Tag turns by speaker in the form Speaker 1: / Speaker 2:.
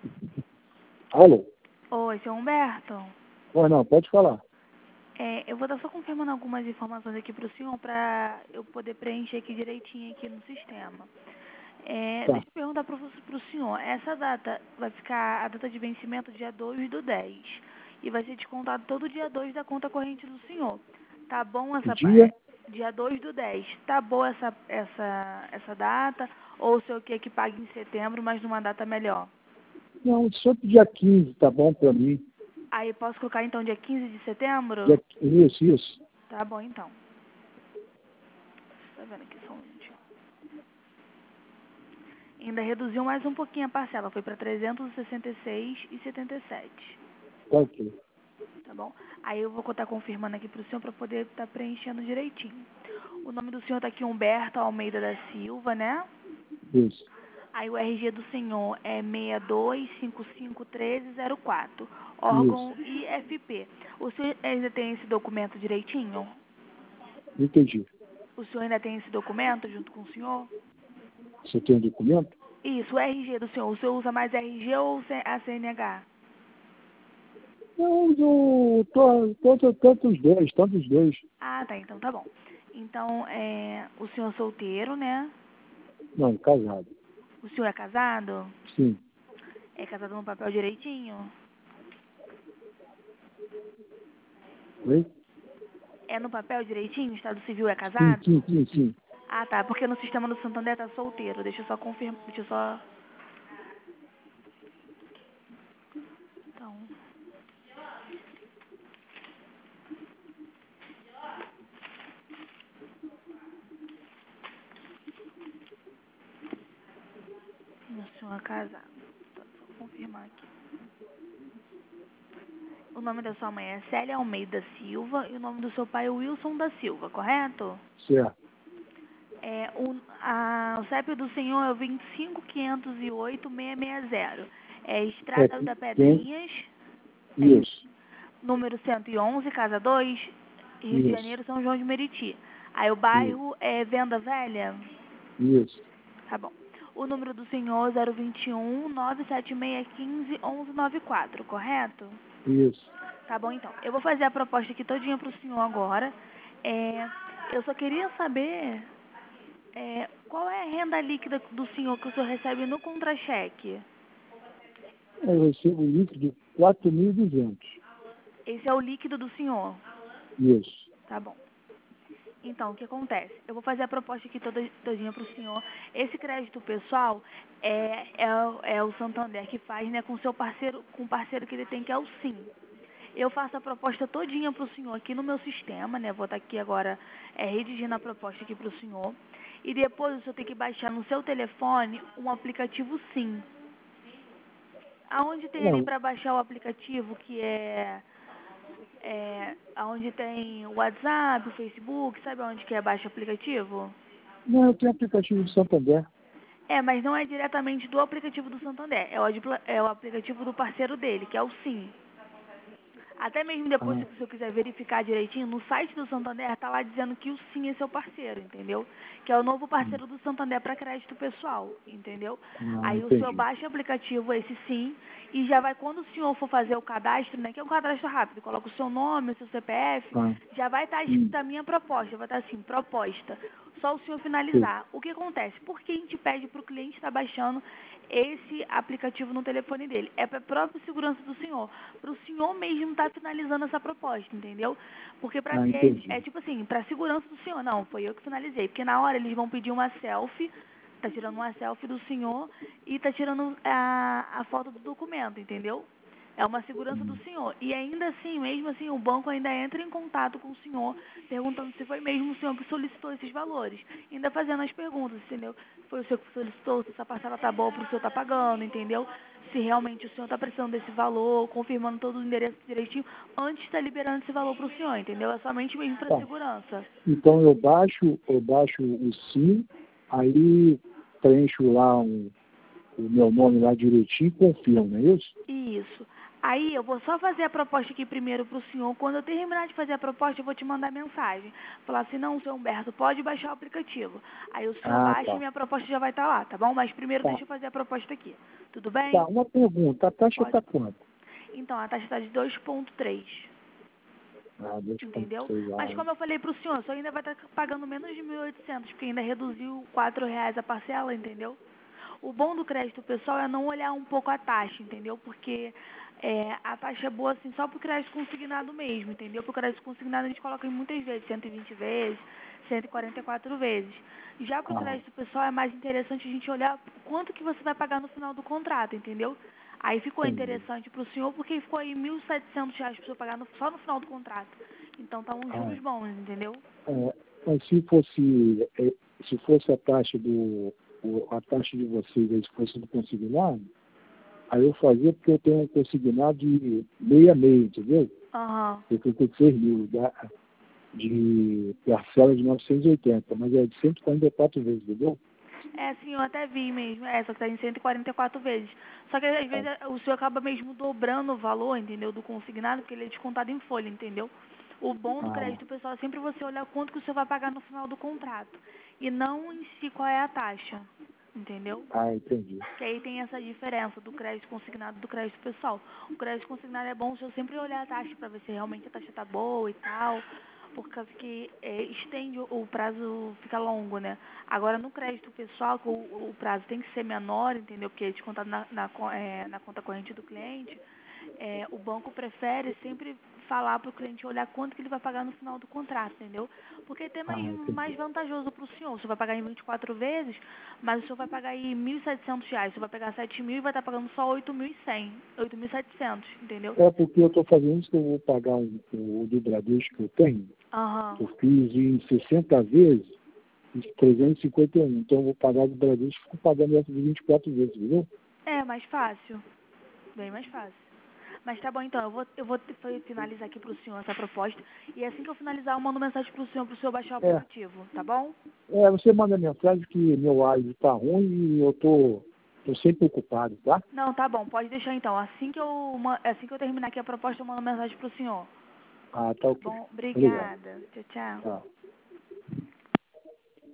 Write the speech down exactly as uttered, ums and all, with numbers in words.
Speaker 1: Alô?
Speaker 2: Oi, seu Humberto.
Speaker 1: Oi, não, pode falar.
Speaker 2: É, eu vou estar só confirmando algumas informações aqui para o senhor para eu poder preencher aqui direitinho aqui no sistema. É,
Speaker 1: Tá.
Speaker 2: deixa eu perguntar para o senhor. Essa data vai ficar a data de vencimento dia dois do dez e vai ser descontado todo dia dois da conta corrente do senhor. Tá bom
Speaker 1: Que
Speaker 2: essa
Speaker 1: dia?
Speaker 2: é, dia dois do dez? Tá boa essa essa essa data ou o senhor quer que pague em setembro, mas numa data melhor?
Speaker 1: Não, só pro dia quinze, tá bom pra mim.
Speaker 2: Aí posso colocar então dia quinze de setembro?
Speaker 1: Dia... Isso, isso.
Speaker 2: Tá bom então. Tá vendo aqui só um minutinho. Ainda reduziu mais um pouquinho a parcela, foi para trezentos e sessenta e seis reais e setenta e sete centavos.
Speaker 1: Tá ok.
Speaker 2: Tá bom? Aí eu vou estar confirmando aqui pro senhor para poder estar preenchendo direitinho. O nome do senhor tá aqui Humberto Almeida da Silva, né?
Speaker 1: Isso.
Speaker 2: Aí o R G do senhor é seis dois cinco cinco um três zero quatro,
Speaker 1: Isso.
Speaker 2: órgão I F P. O senhor ainda tem esse documento direitinho?
Speaker 1: Entendi.
Speaker 2: O senhor ainda tem esse documento junto com o senhor?
Speaker 1: Você tem um documento?
Speaker 2: Isso, o R G do senhor. O senhor usa mais R G ou a C N H?
Speaker 1: Não, eu tô, tanto, tanto os dois, tanto os dois.
Speaker 2: Ah, tá, então tá bom. Então, é, o senhor é solteiro, né?
Speaker 1: Não, casado.
Speaker 2: O senhor é casado?
Speaker 1: Sim.
Speaker 2: É casado no papel direitinho?
Speaker 1: Oi?
Speaker 2: É no papel direitinho? O Estado Civil é
Speaker 1: Sim,
Speaker 2: casado?
Speaker 1: sim, sim, sim.
Speaker 2: Ah, tá, porque no sistema do Santander tá solteiro. Deixa eu só confirmar, deixa eu só... Então... Sim, o senhor é casado. Tá, só confirmar aqui. O nome da sua mãe é Célia Almeida Silva e o nome do seu pai é Wilson da Silva, correto?
Speaker 1: Certo.
Speaker 2: É, o, a, o C E P do senhor é o vinte e cinco quinhentos e oito seiscentos e sessenta. É
Speaker 1: É,
Speaker 2: Estrada da
Speaker 1: tem,
Speaker 2: Pedrinhas, é,
Speaker 1: isso,
Speaker 2: número cento e onze, Casa dois, Rio de
Speaker 1: isso,
Speaker 2: Janeiro, São João de Meriti. Aí o
Speaker 1: isso,
Speaker 2: bairro é Venda Velha?
Speaker 1: isso.
Speaker 2: Tá bom. O número do senhor é zero vinte e um, nove sete seis um cinco, onze noventa e quatro, correto?
Speaker 1: Isso.
Speaker 2: Tá bom, então. Eu vou fazer a proposta aqui todinha pro senhor agora. É, eu só queria saber é, qual é a renda líquida do senhor que o senhor recebe no contra-cheque.
Speaker 1: Eu recebo o líquido de quatro mil e duzentos.
Speaker 2: Esse é o líquido do senhor.
Speaker 1: Isso.
Speaker 2: Tá bom. Então, o que acontece? Eu vou fazer a proposta aqui toda, todinha pro senhor. Esse crédito pessoal é, é, o- é o Santander que faz, né, com o seu parceiro, com o parceiro que ele tem, que é o Sim. Eu faço a proposta todinha pro senhor aqui no meu sistema, né? Vou estar aqui agora é, redigindo a proposta aqui pro senhor. E depois o senhor tem que baixar no seu telefone um aplicativo Sim. Aonde tem ali
Speaker 1: Não,
Speaker 2: para baixar o aplicativo, que é, é aonde tem o WhatsApp, o Facebook, sabe aonde que é baixa o aplicativo?
Speaker 1: não, eu tenho aplicativo do Santander.
Speaker 2: É, mas não é diretamente do aplicativo do Santander, é o, adipla- é o aplicativo do parceiro dele, que é o Sim. Até mesmo depois,
Speaker 1: Ah,
Speaker 2: se você quiser verificar direitinho, no site do Santander tá lá dizendo que o Sim é seu parceiro, entendeu? Que é o novo parceiro do Santander para crédito pessoal, entendeu?
Speaker 1: ah,
Speaker 2: Aí o senhor
Speaker 1: entendi.
Speaker 2: baixa o aplicativo, esse Sim, e já vai, quando o senhor for fazer o cadastro, né, que é um cadastro rápido, coloca o seu nome, o seu C P F,
Speaker 1: Ah,
Speaker 2: já vai estar
Speaker 1: hum,
Speaker 2: escrita a minha proposta, vai estar assim, proposta. Só o senhor
Speaker 1: sim.
Speaker 2: finalizar. O que acontece? Por que a gente pede para o cliente estar baixando esse aplicativo no telefone dele? É para a própria segurança do senhor, para o senhor mesmo estar finalizando essa proposta, entendeu? Porque para
Speaker 1: Ah,
Speaker 2: ter, é
Speaker 1: entendi.
Speaker 2: tipo assim, para a segurança do senhor, não, foi eu que finalizei, porque na hora eles vão pedir uma selfie, tá tirando uma selfie do senhor e tá tirando a, a foto do documento, entendeu? É uma segurança do
Speaker 1: Hum,
Speaker 2: senhor. E ainda assim, mesmo assim, o banco ainda entra em contato com o senhor, perguntando se foi mesmo o senhor que solicitou esses valores. Ainda fazendo as perguntas, entendeu? Se foi o senhor que solicitou, se essa parcela tá boa para o senhor tá pagando, entendeu? Se realmente o senhor está precisando desse valor, confirmando todo o endereço direitinho, antes de estar liberando esse valor para o senhor, entendeu? É somente mesmo para
Speaker 1: tá.
Speaker 2: segurança.
Speaker 1: Então eu baixo, eu baixo o sim, aí preencho lá um, o meu nome lá direitinho e confirmo, não é isso?
Speaker 2: Isso. Aí eu vou só fazer a proposta aqui primeiro para o senhor. Quando eu terminar de fazer a proposta, eu vou te mandar mensagem. Falar assim, não, seu Humberto, pode baixar o aplicativo. Aí o senhor
Speaker 1: Ah,
Speaker 2: baixa e
Speaker 1: tá.
Speaker 2: minha proposta já vai estar lá, tá bom? Mas primeiro
Speaker 1: Tá.
Speaker 2: deixa eu fazer a proposta aqui. Tudo
Speaker 1: Tá,
Speaker 2: bem?
Speaker 1: uma pergunta. A taxa
Speaker 2: Pode.
Speaker 1: está quanto?
Speaker 2: Então, a taxa está de dois ponto três.
Speaker 1: Ah, dois ponto
Speaker 2: Entendeu?
Speaker 1: seis.
Speaker 2: Mas
Speaker 1: Ah,
Speaker 2: como eu falei pro senhor, o senhor ainda vai estar pagando menos de mil e oitocentos, porque ainda reduziu quatro reais a parcela, entendeu? O bom do crédito pessoal é não olhar um pouco a taxa, entendeu? Porque é, a taxa é boa assim só pro crédito consignado mesmo, entendeu? Pro crédito consignado a gente coloca em muitas vezes, cento e vinte vezes, cento e quarenta e quatro vezes. Já pro
Speaker 1: ah,
Speaker 2: crédito pessoal é mais interessante a gente olhar quanto que você vai pagar no final do contrato, entendeu? Aí ficou
Speaker 1: entendi.
Speaker 2: interessante para o senhor porque ficou aí mil e setecentos reais para o senhor pagar no- só no final do contrato. Então tá uns
Speaker 1: Ah,
Speaker 2: juros bons, entendeu?
Speaker 1: é, mas se fosse, é, se fosse a taxa do, o- a taxa de vocês, aí, se fosse do consignado, aí eu fazia porque eu tenho um consignado de meia meia, entendeu?
Speaker 2: Aham.
Speaker 1: Eu tenho seis mil da, de parcela de novecentos e oitenta, mas é de cento e quarenta e quatro vezes, entendeu?
Speaker 2: É, sim, eu até vi mesmo. É, só que tá em cento e quarenta e quatro vezes. Só que às vezes o senhor acaba mesmo dobrando o valor, entendeu? Do consignado, porque ele é descontado em folha, entendeu? O bom do
Speaker 1: Ah,
Speaker 2: crédito pessoal é sempre você olhar quanto que o senhor vai pagar no final do contrato. E não em si qual é a taxa, entendeu?
Speaker 1: ah, entendi.
Speaker 2: Que aí tem essa diferença do crédito consignado e do crédito pessoal. O crédito consignado é bom se eu sempre olhar a taxa para ver se realmente a taxa tá boa e tal, por causa que é, estende o o prazo, fica longo, né? Agora no crédito pessoal, que o, o prazo tem que ser menor, entendeu? Porque é descontado na, na, co- é, na conta corrente do cliente, é, o banco prefere sempre falar para o cliente olhar quanto que ele vai pagar no final do contrato, entendeu? Porque é até
Speaker 1: Ah,
Speaker 2: mais, mais
Speaker 1: entendi.
Speaker 2: vantajoso para o senhor. O senhor vai pagar em vinte e quatro vezes, mas o senhor vai pagar aí mil e setecentos reais. O senhor vai pegar sete mil e vai estar pagando só oito mil e cem, oito mil e setecentos, entendeu?
Speaker 1: É porque eu estou fazendo isso que eu vou pagar o, o do Bradesco que eu tenho.
Speaker 2: Aham.
Speaker 1: Eu fiz em sessenta vezes, fiz trezentos e cinquenta e um. Então eu vou pagar do Bradesco e fico pagando essa de vinte e quatro vezes, entendeu?
Speaker 2: É mais fácil, bem mais fácil. Mas tá bom então, eu vou, eu vou te- fa- finalizar aqui pro senhor essa proposta. E assim que eu finalizar, eu mando mensagem pro senhor, pro senhor baixar o
Speaker 1: É,
Speaker 2: aplicativo, tá bom?
Speaker 1: é, você manda mensagem que meu áudio está ruim e eu tô, tô sempre ocupado, tá?
Speaker 2: Não, tá bom, pode deixar então. Assim que eu, ma- assim que eu terminar aqui a proposta, eu mando mensagem pro senhor.
Speaker 1: Ah, tá
Speaker 2: Tá
Speaker 1: ok.
Speaker 2: bom?
Speaker 1: Obrigado.
Speaker 2: Obrigada. Tchau, tchau.
Speaker 1: Tá.